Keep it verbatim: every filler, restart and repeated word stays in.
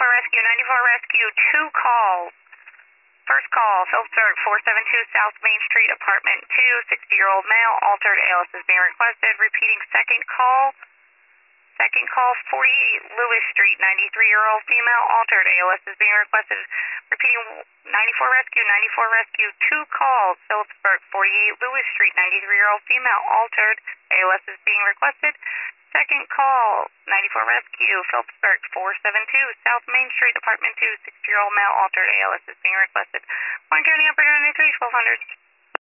ninety-four Rescue, ninety-four Rescue, two calls. First call, Phillipsburg, four seven two South Main Street, Apartment two, sixty-year-old male, altered A L S is being requested. Repeating second call. Second call, forty-eight Lewis Street, ninety-three-year-old female, altered A L S is being requested. Repeating ninety-four Rescue, ninety-four Rescue, two calls, Phillipsburg, forty-eight Lewis Street, ninety-three-year-old female, altered A L S is being requested. Second call, ninety-four Rescue, Phillipsburg, four seven two South Main Street, Apartment two, sixty-year-old male, altered A L S is being requested. Warren County Operator ninety-three, twelve hundred.